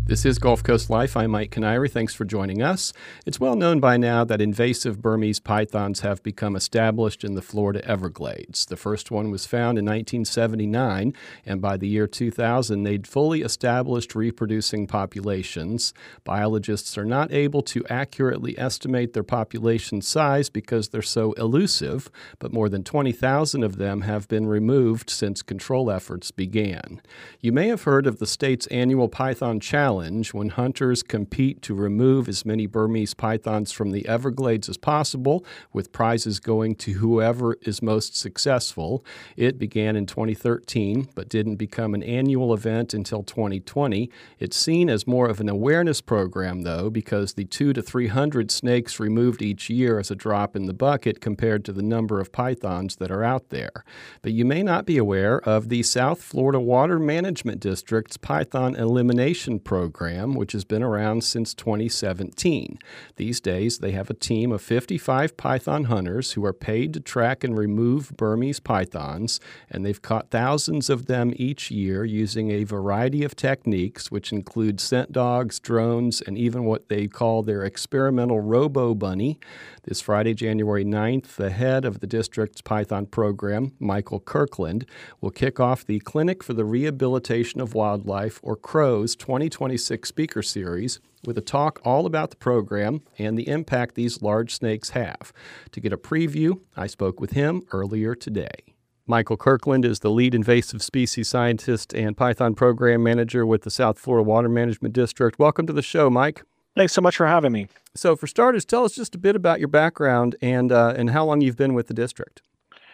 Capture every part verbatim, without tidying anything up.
This is Gulf Coast Life. I'm Mike Canary. Thanks for joining us. It's well known by now that invasive Burmese pythons have become established in the Florida Everglades. The first one was found in nineteen seventy-nine, and by the year two thousand, they'd fully established reproducing populations. Biologists are not able to accurately estimate their population size because they're so elusive, but more than twenty thousand of them have been removed since control efforts began. You may have heard of the state's annual Python Challenge, when hunters compete to remove as many Burmese pythons from the Everglades as possible, with prizes going to whoever is most successful. It began in twenty thirteen, but didn't become an annual event until twenty twenty. It's seen as more of an awareness program, though, because the two to three hundred snakes removed each year is a drop in the bucket compared to the number of pythons that are out there. But you may not be aware of the South Florida Water Management District's Python Elimination Program, which has been around since twenty seventeen. These days, they have a team of fifty-five python hunters who are paid to track and remove Burmese pythons, and they've caught thousands of them each year using a variety of techniques, which include scent dogs, drones, and even what they call their experimental robo-bunny. This Friday, January ninth, the head of the district's Python program, Michael Kirkland, will kick off the Clinic for the Rehabilitation of Wildlife, or CROWS, twenty twenty-six speaker series with a talk all about the program and the impact these large snakes have. To get a preview, I spoke with him earlier today. Michael Kirkland is the lead invasive species scientist and Python program manager with the South Florida Water Management District. Welcome to the show, Mike. Thanks so much for having me. So for starters, tell us just a bit about your background and uh, and how long you've been with the district.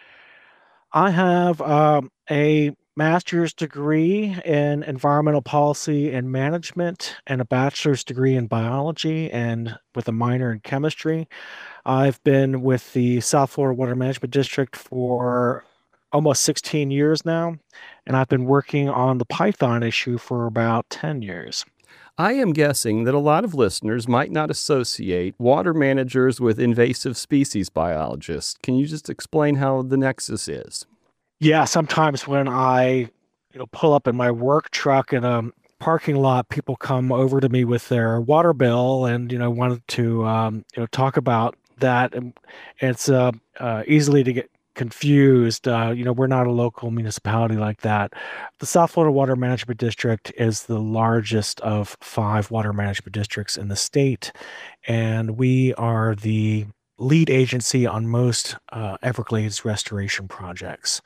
I have um, a master's degree in environmental policy and management and a bachelor's degree in biology and with a minor in chemistry. I've been with the South Florida Water Management District for almost sixteen years now, and I've been working on the python issue for about ten years. I am guessing that a lot of listeners might not associate water managers with invasive species biologists. Can you just explain how the nexus is? Yeah, sometimes when I you know, pull up in my work truck in a parking lot, people come over to me with their water bill and, you know, wanted to, um, you know, talk about that. And it's uh, uh, easily to get confused. Uh, you know, we're not a local municipality like that. The South Florida Water Management District is the largest of five water management districts in the state, and we are the lead agency on most uh, Everglades restoration projects.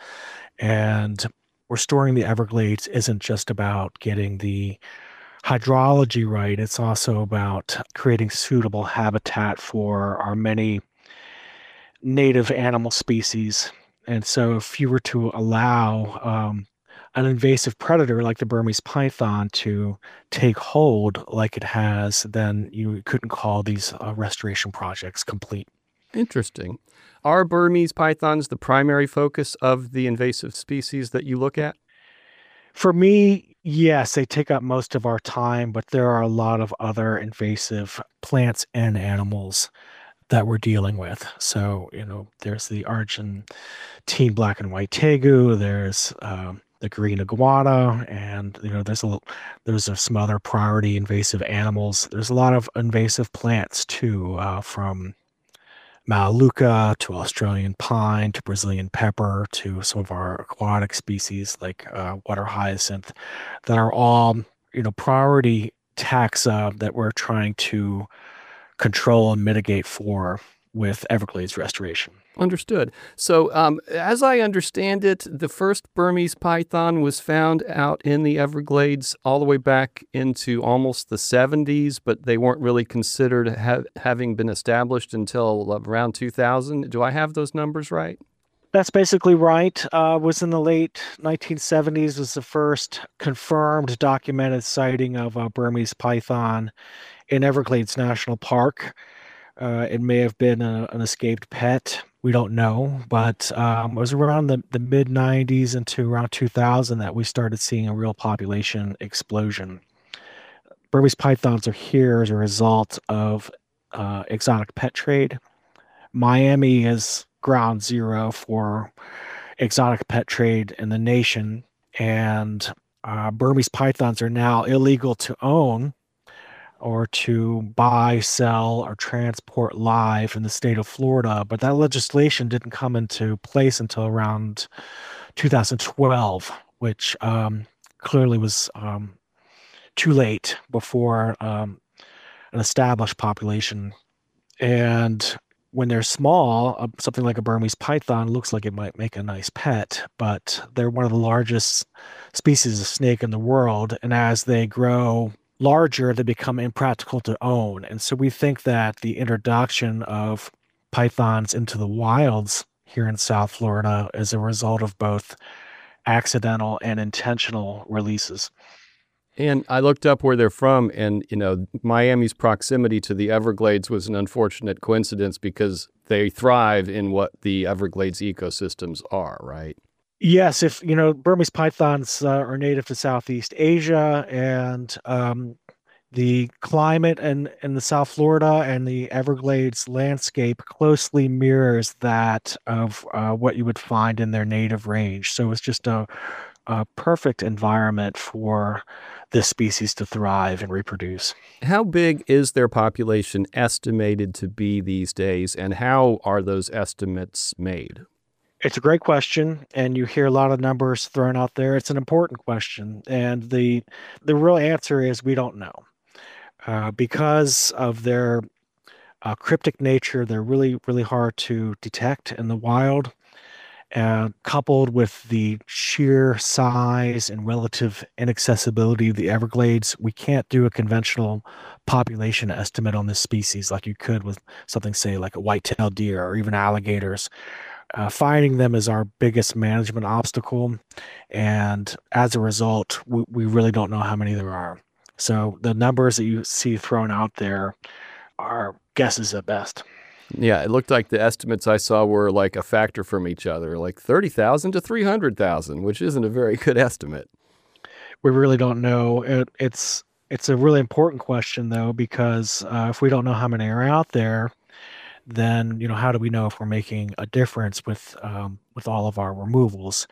And restoring the Everglades isn't just about getting the hydrology right, it's also about creating suitable habitat for our many native animal species. And so if you were to allow um, an invasive predator like the Burmese python to take hold like it has, then you couldn't call these uh, restoration projects complete. Interesting. Are Burmese pythons the primary focus of the invasive species that you look at? For me, yes, they take up most of our time, but there are a lot of other invasive plants and animals that we're dealing with. So, you know, there's the Argentine black and white tegu, there's um, the green iguana, and, you know, there's a there's a, some other priority invasive animals. There's a lot of invasive plants too, uh, from Melaleuca to Australian pine to Brazilian pepper to some of our aquatic species like uh, water hyacinth that are all, you know, priority taxa that we're trying to control and mitigate for with Everglades restoration. Understood. So um, as I understand it, the first Burmese python was found out in the Everglades all the way back into almost the seventies, but they weren't really considered ha- having been established until around two thousand. Do I have those numbers right? That's basically right. Uh, was in the late nineteen seventies was the first confirmed documented sighting of a Burmese python in Everglades National Park. Uh, it may have been a, an escaped pet. We don't know, but um, it was around the, the mid nineties into around two thousand that we started seeing a real population explosion. Burmese pythons are here as a result of uh, exotic pet trade. Miami is ground zero for exotic pet trade in the nation, and uh, Burmese pythons are now illegal to own or to buy, sell, or transport live in the state of Florida. But that legislation didn't come into place until around two thousand twelve, which um, clearly was um, too late before um, an established population. And when they're small, uh, something like a Burmese python looks like it might make a nice pet, but they're one of the largest species of snake in the world. And as they grow larger, they become impractical to own. And so we think that the introduction of pythons into the wilds here in South Florida is a result of both accidental and intentional releases. And I looked up where they're from, and, you know, Miami's proximity to the Everglades was an unfortunate coincidence because they thrive in what the Everglades ecosystems are, right? Yes, if you know, Burmese pythons uh, are native to Southeast Asia, and um, the climate in, in the South Florida and the Everglades landscape closely mirrors that of uh, what you would find in their native range. So it's just a, a perfect environment for this species to thrive and reproduce. How big is their population estimated to be these days, and how are those estimates made? It's a great question, and you hear a lot of numbers thrown out there. It's an important question, and the the real answer is we don't know. Uh, because of their uh, cryptic nature, they're really, really hard to detect in the wild. And coupled with the sheer size and relative inaccessibility of the Everglades, we can't do a conventional population estimate on this species like you could with something, say, like a white-tailed deer or even alligators. Uh, finding them is our biggest management obstacle. And as a result, we, we really don't know how many there are. So the numbers that you see thrown out there are guesses at best. Yeah, it looked like the estimates I saw were like a factor from each other, like thirty thousand to three hundred thousand, which isn't a very good estimate. We really don't know. It, it's it's a really important question though, because uh, if we don't know how many are out there, then you know how do we know if we're making a difference with um, with all of our removals?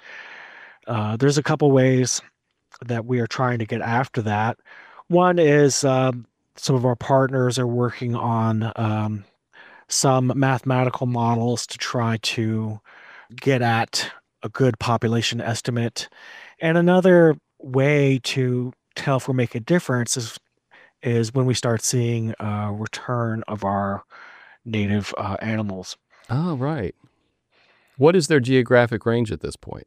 Uh, there's a couple ways that we are trying to get after that. One is um, some of our partners are working on um, some mathematical models to try to get at a good population estimate. And another way to tell if we're making a difference is is when we start seeing a return of our native uh, animals. Oh, right. What is their geographic range at this point?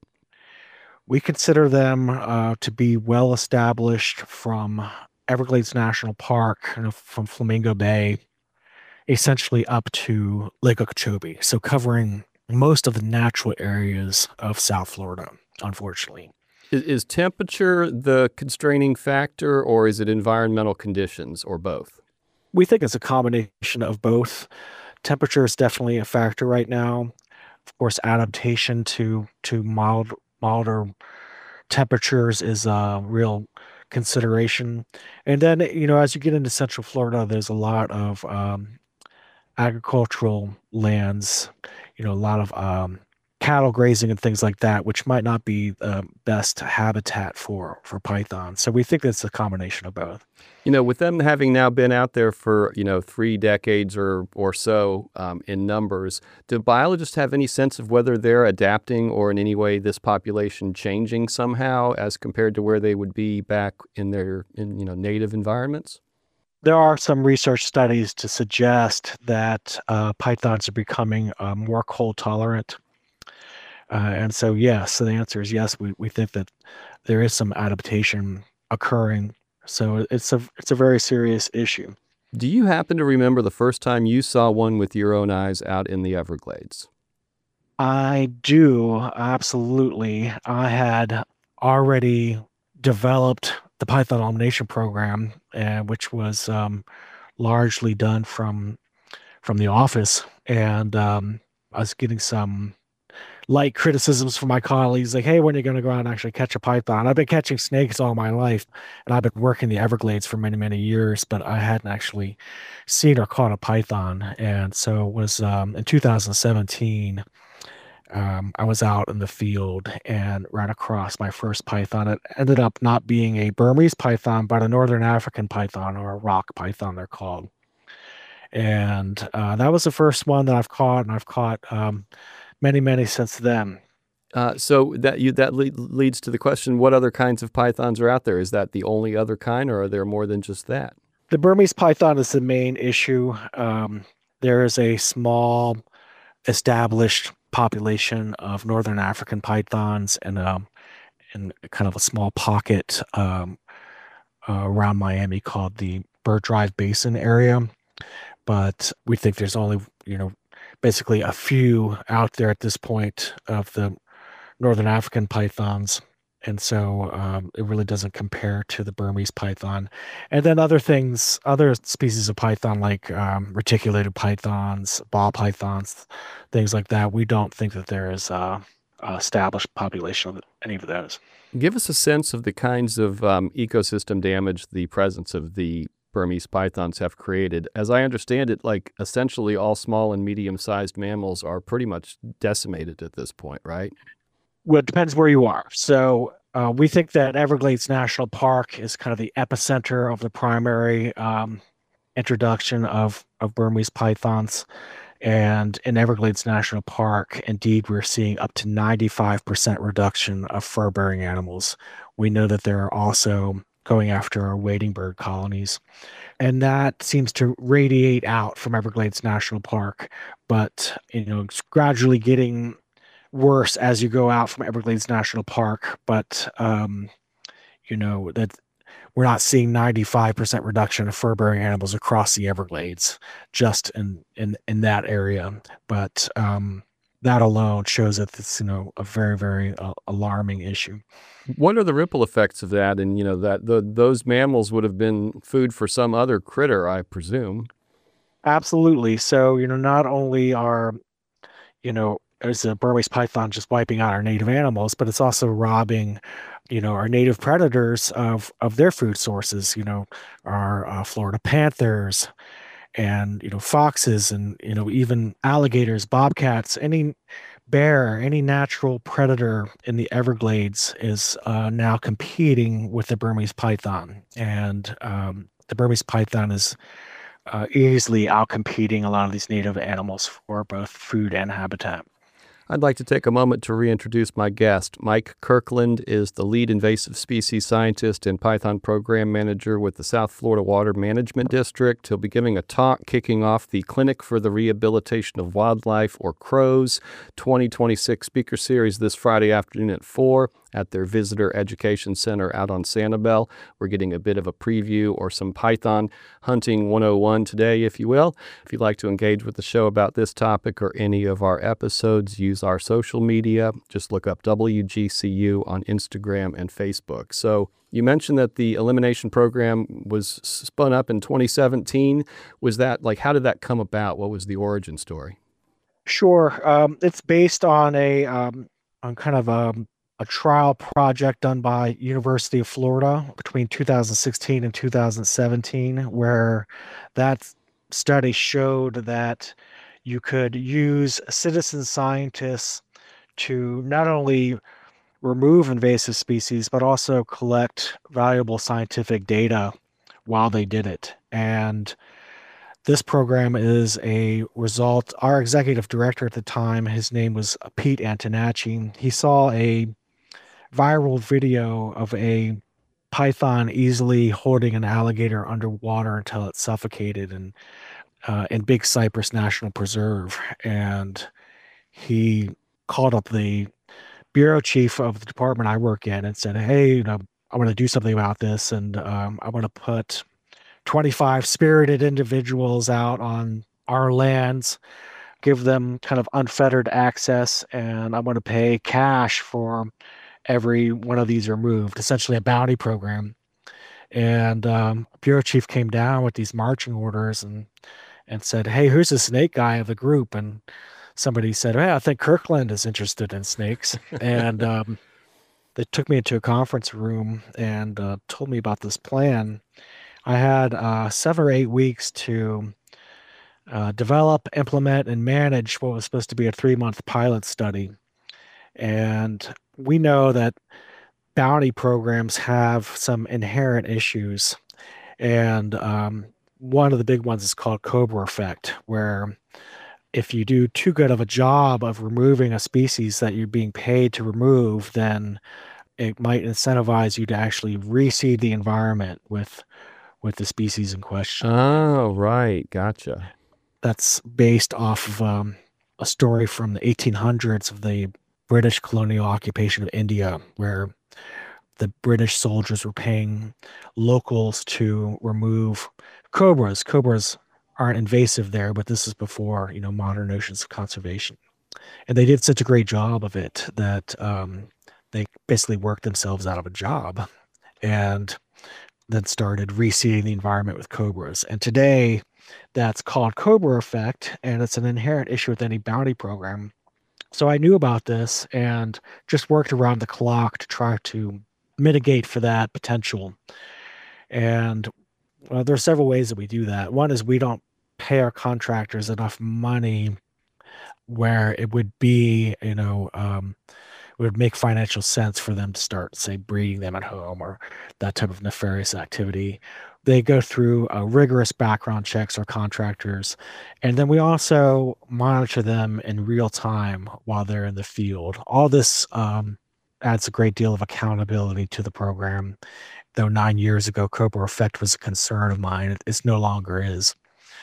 We consider them uh, to be well established from Everglades National Park, you know, from Flamingo Bay, essentially up to Lake Okeechobee. So covering most of the natural areas of South Florida, unfortunately. Is, is temperature the constraining factor, or is it environmental conditions, or both? We think it's a combination of both. Temperature is definitely a factor right now. Of course, adaptation to to mild milder temperatures is a real consideration. And then, you know, as you get into Central Florida, there's a lot of um, agricultural lands, you know, a lot of um, cattle grazing and things like that, which might not be the best habitat for for pythons. So we think it's a combination of both. You know, with them having now been out there for, you know, three decades or or so um, in numbers, do biologists have any sense of whether they're adapting or in any way this population changing somehow as compared to where they would be back in their, in, you know, native environments? There are some research studies to suggest that uh, pythons are becoming uh, more cold tolerant. Uh, and so, yes, so the answer is yes. We, we think that there is some adaptation occurring. So it's a it's a very serious issue. Do you happen to remember the first time you saw one with your own eyes out in the Everglades? I do, absolutely. I had already developed the Python Elimination Program, uh, which was um, largely done from from the office, and um, I was getting some light criticisms from my colleagues, like, "Hey, when are you going to go out and actually catch a python?" I've been catching snakes all my life, and I've been working the Everglades for many, many years, but I hadn't actually seen or caught a python. And so it was um, in two thousand seventeen. um, I was out in the field and ran across my first python. It ended up not being a Burmese python, but a Northern African python, or a rock python, they're called. And uh, that was the first one that I've caught, and I've caught um, many, many since then. Uh, so that you that le- leads to the question: what other kinds of pythons are out there? Is that the only other kind, or are there more than just that? The Burmese python is the main issue. Um, there is a small established population of Northern African pythons and um, in kind of a small pocket um, uh, around Miami called the Bird Drive Basin area. But we think there's only, you know, basically a few out there at this point of the Northern African pythons. And so um, it really doesn't compare to the Burmese python. And then other things, other species of python like um, reticulated pythons, ball pythons, things like that, we don't think that there is a, a established population of any of those. Give us a sense of the kinds of um, ecosystem damage the presence of the Burmese pythons have created. As I understand it, like essentially all small and medium-sized mammals are pretty much decimated at this point, right? Well, it depends where you are. So uh, we think that Everglades National Park is kind of the epicenter of the primary um, introduction of, of Burmese pythons. And in Everglades National Park, indeed, we're seeing up to ninety-five percent reduction of fur-bearing animals. We know that they're also going after our wading bird colonies. And that seems to radiate out from Everglades National Park, but you know, it's gradually getting worse as you go out from Everglades National Park. But um, you know, that we're not seeing ninety-five percent reduction of fur-bearing animals across the Everglades, just in in in that area. But um, that alone shows that it's, you know, a very, very uh, alarming issue. What are the ripple effects of that? And you know that the, those mammals would have been food for some other critter, I presume. Absolutely. So, you know, not only are, you know, is the Burmese python just wiping out our native animals, but it's also robbing, you know, our native predators of of their food sources. You know, our uh, Florida panthers and, you know, foxes and, you know, even alligators, bobcats, any bear, any natural predator in the Everglades is uh, now competing with the Burmese python. And um, the Burmese python is uh, easily outcompeting a lot of these native animals for both food and habitat. I'd like to take a moment to reintroduce my guest. Mike Kirkland is the lead invasive species scientist and Python program manager with the South Florida Water Management District. He'll be giving a talk kicking off the Clinic for the Rehabilitation of Wildlife, or CROWS, twenty twenty-six speaker series this Friday afternoon at four at their Visitor Education Center out on Sanibel. We're getting a bit of a preview or some Python hunting one oh one today, if you will. If you'd like to engage with the show about this topic or any of our episodes, use our social media. Just look up W G C U on Instagram and Facebook. So you mentioned that the elimination program was spun up in twenty seventeen. Was that, like, how did that come about? What was the origin story? Sure. Um, it's based on a um, on kind of a, a trial project done by University of Florida between two thousand sixteen and two thousand seventeen, where that study showed that you could use citizen scientists to not only remove invasive species, but also collect valuable scientific data while they did it. And this program is a result. Our executive director at the time, his name was Pete Antonacci. He saw a viral video of a python easily holding an alligator underwater until it suffocated in, uh, in Big Cypress National Preserve. And he called up the bureau chief of the department I work in and said, hey, you know, I want to do something about this. And um, I want to put twenty-five spirited individuals out on our lands, give them kind of unfettered access, and I want to pay cash for every one of these removed, essentially a bounty program. And um, bureau chief came down with these marching orders and and said, hey, who's the snake guy of the group? And somebody said, hey, I think Kirkland is interested in snakes. And um, they took me into a conference room and uh, told me about this plan. I had uh, seven or eight weeks to uh, develop, implement, and manage what was supposed to be a three-month pilot study. And we know that bounty programs have some inherent issues. And um, one of the big ones is called Cobra effect, where if you do too good of a job of removing a species that you're being paid to remove, then it might incentivize you to actually reseed the environment with with the species in question. Oh, right. Gotcha. That's based off of um, a story from the eighteen hundreds of the British colonial occupation of India, where the British soldiers were paying locals to remove cobras. Cobras aren't invasive there, but this is before, you know, modern notions of conservation. And they did such a great job of it that um, they basically worked themselves out of a job and then started reseeding the environment with cobras. And today, that's called Cobra effect, and it's an inherent issue with any bounty program. So I knew about this and just worked around the clock to try to mitigate for that potential. And well, there are several ways that we do that. One is we don't pay our contractors enough money where it would be, you know, um, it would make financial sense for them to start, say, breeding them at home or that type of nefarious activity. They go through uh, rigorous background checks, our contractors, and then we also monitor them in real time while they're in the field. All this um, adds a great deal of accountability to the program. Though nine years ago, Cobra effect was a concern of mine, it, it's no longer is.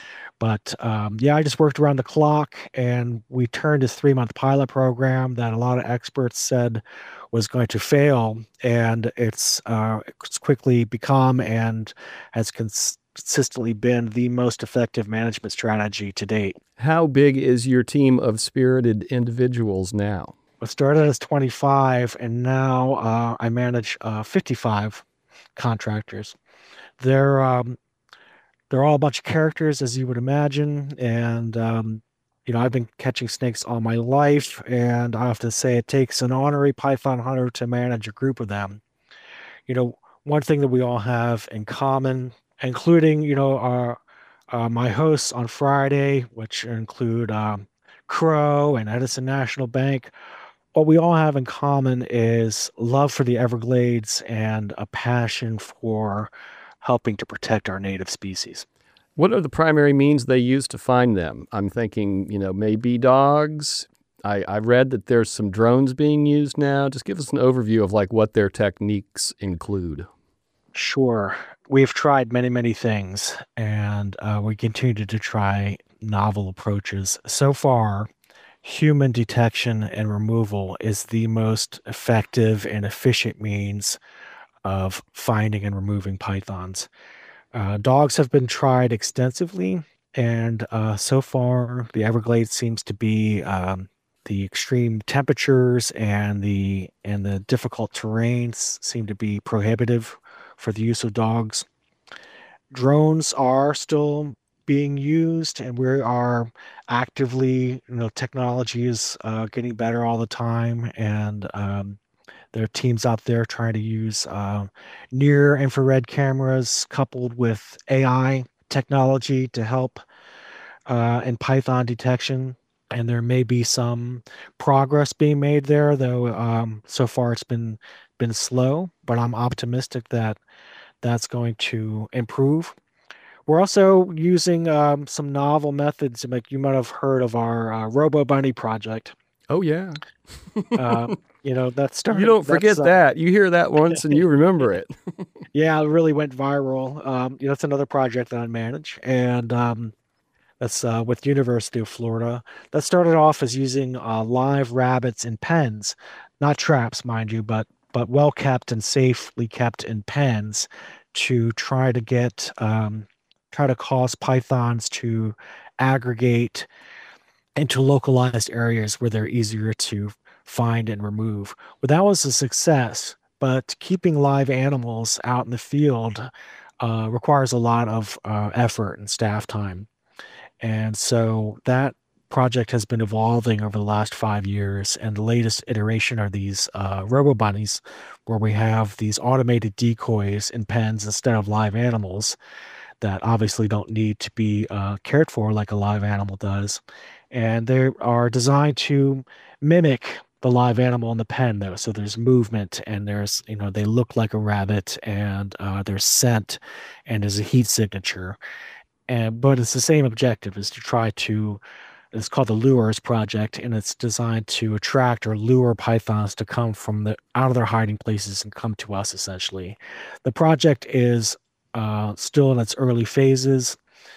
But um, yeah, I just worked around the clock, and we turned this three month pilot program that a lot of experts said was going to fail, and it's uh, it's quickly become and has cons- consistently been the most effective management strategy to date. How big is your team of spirited individuals now? I started as twenty-five, and now uh, I manage uh, fifty-five contractors. They're um, they're all a bunch of characters, as you would imagine. And, um, you know, I've been catching snakes all my life. And I have to say, it takes an honorary Python hunter to manage a group of them. You know, one thing that we all have in common, including, you know, our uh, my hosts on Friday, which include um, Crow and Edison National Bank, what we all have in common is love for the Everglades and a passion for helping to protect our native species. What are the primary means they use to find them? I'm thinking, you know, maybe dogs. I, I read that there's some drones being used now. Just give us an overview of like what their techniques include. Sure. We've tried many, many things, and uh, we continue to try novel approaches. So far, human detection and removal is the most effective and efficient means of finding and removing pythons. Uh, dogs have been tried extensively, and uh, so far, the Everglades seems to be um, the extreme temperatures and the and the difficult terrains seem to be prohibitive for the use of dogs. Drones are still being used, and we are actively, you know, technology is uh, getting better all the time, and um, there are teams out there trying to use uh, near infrared cameras coupled with A I technology to help uh, in Python detection. And there may be some progress being made there, though um, so far it's been been slow. But I'm optimistic that that's going to improve. We're also using um, some novel methods. Like you might have heard of our uh, Robo Bunny project. Oh, yeah. Uh, you know, that You started, don't that's, forget uh, that. You hear that once and you remember it. yeah, it really went viral. Um, you know, that's another project that I manage. And um, that's uh, with University of Florida. That started off as using uh, live rabbits in pens, not traps, mind you, but but well kept and safely kept in pens to try to get um, try to cause pythons to aggregate into localized areas where they're easier to find and remove. Well, that was a success, but keeping live animals out in the field uh, requires a lot of uh, effort and staff time. And so that project has been evolving over the last five years. And the latest iteration are these uh, robo bunnies, where we have these automated decoys in pens instead of live animals that obviously don't need to be uh, cared for like a live animal does. And they are designed to mimic the live animal in the pen though. So there's movement and there's, you know, they look like a rabbit and uh, there's scent and there's a heat signature. And but it's the same objective is to try to it's called the Lures Project, and it's designed to attract or lure pythons to come from the out of their hiding places and come to us essentially. The project is uh, still in its early phases.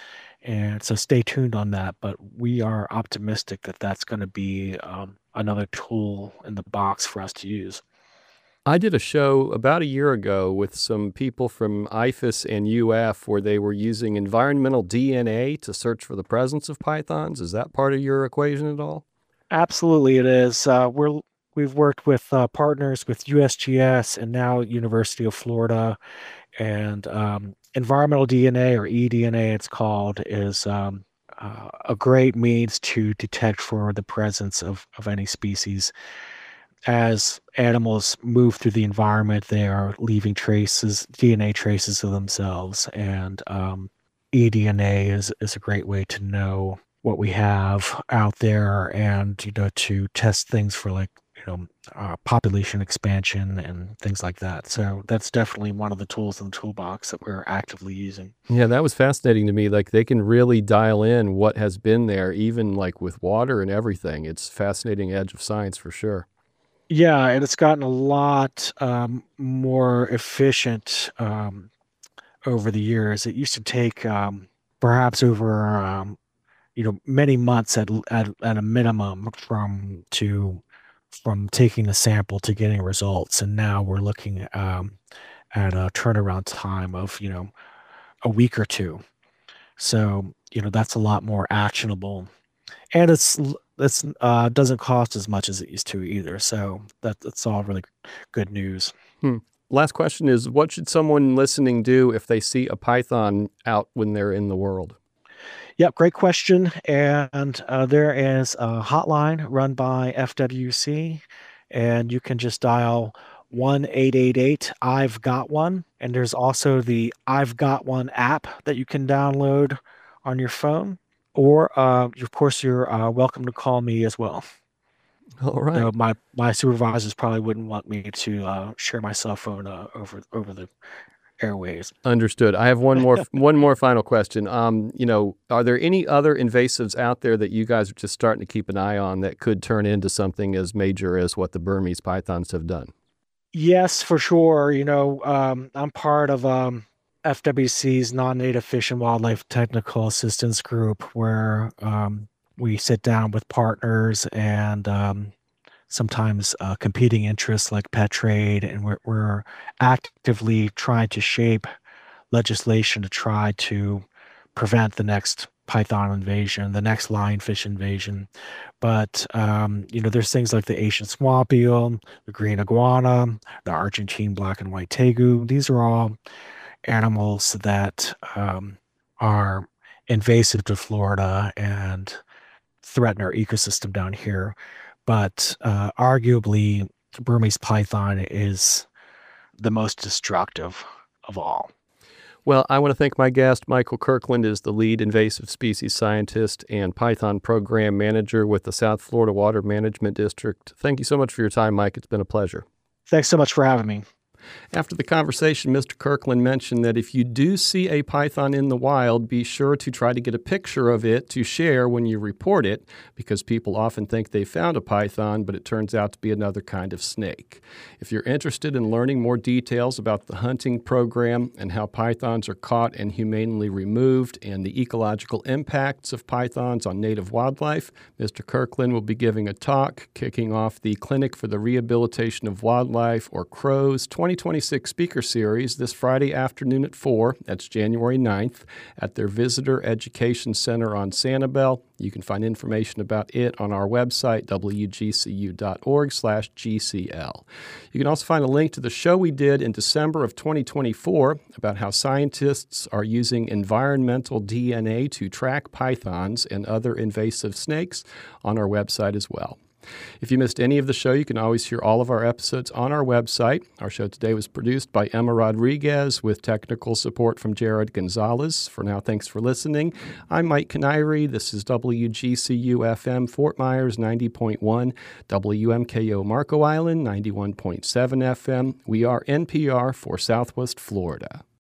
And so stay tuned on that. But we are optimistic that that's going to be um, another tool in the box for us to use. I did a show about a year ago with some people from I F A S and U F where they were using environmental D N A to search for the presence of pythons. Is that part of your equation at all? Absolutely, it is. Uh, we're we've worked with uh, partners with U S G S and now University of Florida, and um, environmental D N A or eDNA, it's called, is um, uh, a great means to detect for the presence of of any species. As animals move through the environment, they are leaving traces, D N A traces of themselves, and um, eDNA is is a great way to know what we have out there, and you know to test things for like you know uh, population expansion and things like that. So that's definitely one of the tools in the toolbox that we're actively using. Yeah, that was fascinating to me. Like they can really dial in what has been there, even like with water and everything. It's a fascinating edge of science for sure. Yeah, and it's gotten a lot um, more efficient um, over the years. It used to take um, perhaps over um, you know many months at, at at a minimum from to from taking the sample to getting results, and now we're looking um, at a turnaround time of you know a week or two. So you know that's a lot more actionable, and it's it's uh, doesn't cost as much as it used to either. So that that's all really good news. Hmm. Last question is, what should someone listening do if they see a python out when they're in the world? Yep, great question. And uh, there is a hotline run by F W C, and you can just dial one eight eight eight I've got one. And there's also the I've got one app that you can download on your phone. Or, uh, of course, you're uh, welcome to call me as well. All right. Though my my supervisors probably wouldn't want me to uh, share my cell phone uh, over over the airways. Understood. I have one more one more final question. Um, you know, are there any other invasives out there that you guys are just starting to keep an eye on that could turn into something as major as what the Burmese pythons have done? Yes, for sure. You know, um, I'm part of um, F W C's Non-Native Fish and Wildlife Technical Assistance Group, where um, we sit down with partners and um, sometimes uh, competing interests like pet trade, and we're, we're actively trying to shape legislation to try to prevent the next python invasion, the next lionfish invasion. But um, you know, there's things like the Asian swamp eel, the green iguana, the Argentine black and white tegu. These are all animals that um, are invasive to Florida and threaten our ecosystem down here. But uh, arguably, Burmese python is the most destructive of all. Well, I want to thank my guest. Michael Kirkland is the lead invasive species scientist and python program manager with the South Florida Water Management District. Thank you so much for your time, Mike. It's been a pleasure. Thanks so much for having me. After the conversation, Mister Kirkland mentioned that if you do see a python in the wild, be sure to try to get a picture of it to share when you report it, because people often think they found a python, but it turns out to be another kind of snake. If you're interested in learning more details about the hunting program and how pythons are caught and humanely removed and the ecological impacts of pythons on native wildlife, Mister Kirkland will be giving a talk kicking off the Clinic for the Rehabilitation of Wildlife, or CROWS, twenty twenty-six speaker series this Friday afternoon at four. That's January ninth at their Visitor Education Center on Sanibel. You can find information about it on our website, w g c u dot org slash g c l. You can also find a link to the show we did in December of twenty twenty-four about how scientists are using environmental D N A to track pythons and other invasive snakes on our website as well. If you missed any of the show, you can always hear all of our episodes on our website. Our show today was produced by Emma Rodriguez with technical support from Jared Gonzalez. For now, thanks for listening. I'm Mike Canary. This is W G C U F M Fort Myers ninety point one, W M K O Marco Island ninety-one point seven F M. We are N P R for Southwest Florida.